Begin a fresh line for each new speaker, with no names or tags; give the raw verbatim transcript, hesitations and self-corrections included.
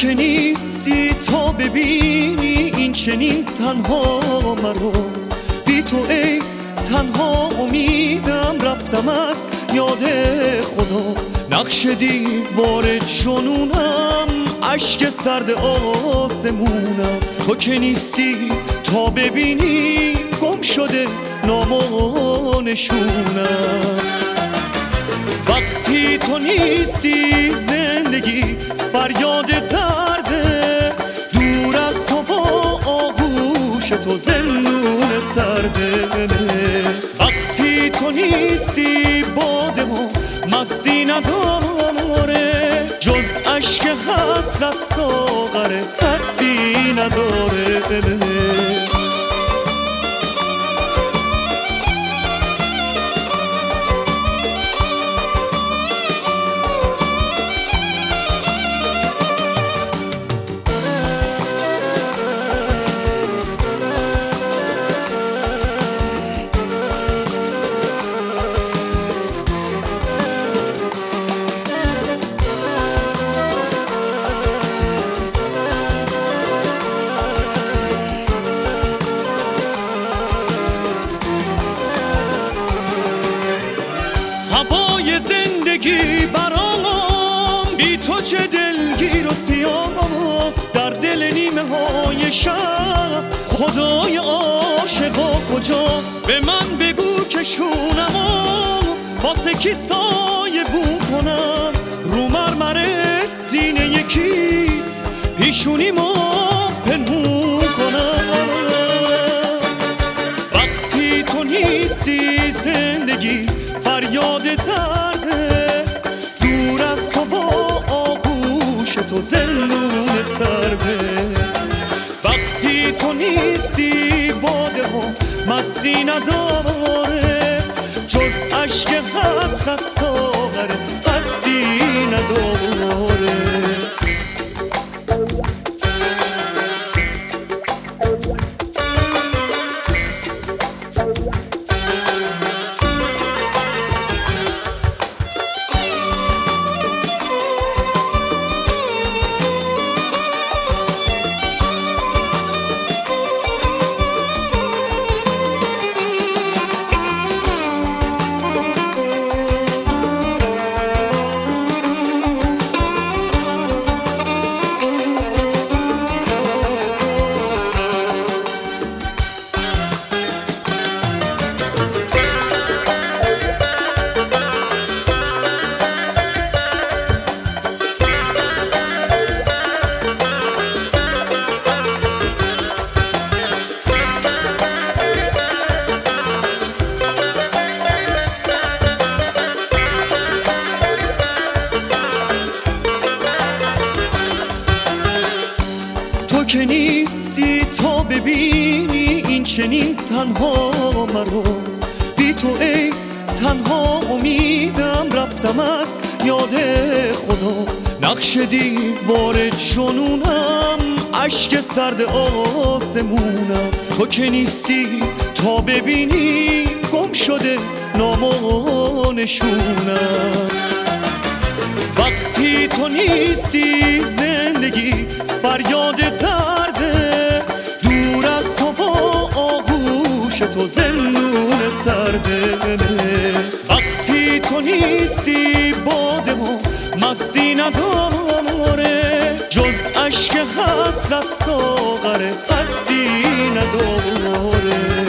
که نیستی تا ببینی این چنین تنها مرا، بی تو ای تنها امیدم رفتم از یاد خدا. نقش دیوار جنونم، اشک سرد آسمونم، تو که نیستی تا ببینی گم شده نام و نشونم. وقتی تو نیستی زندگی فریاد درده، دور از تو با آغوش تو زندون سرده. وقتی تو نیستی باده و مستی نداره، جز عشق حسرت ساغر هستی نداره. هوای زندگی برام بی تو چه دلگیر و سیاست. در دل نیمه های شب خدای عاشقا کجاست؟ به من بگو که شونم واسه کی سایه بون کنم، رو مرمر سینه یکی پیشونی ما پنهون کنم. وقتی تو نیستی زندگی فریاد درده، دور از تو با آغوش تو زندون سرده. وقتی تو نیستی باده و مستی نداره، جز عشق حسرت ساغر هستی نداره. که نیستی تا ببینی این چنین تنها مرا، بی تو ای تنها امیدم رفتم از یاد خدا. نقش دیوار جنونم، اشک سرد آسمونم، تو که نیستی تا ببینی گم شده نام و نشونم. وقتی تو نیستی زندگی فریاد درده، دور از تو با آغوش تو زندون سرده. وقتی تو نیستی باده و مستی نداره، جز عشق حسرت ساغر هستی نداره.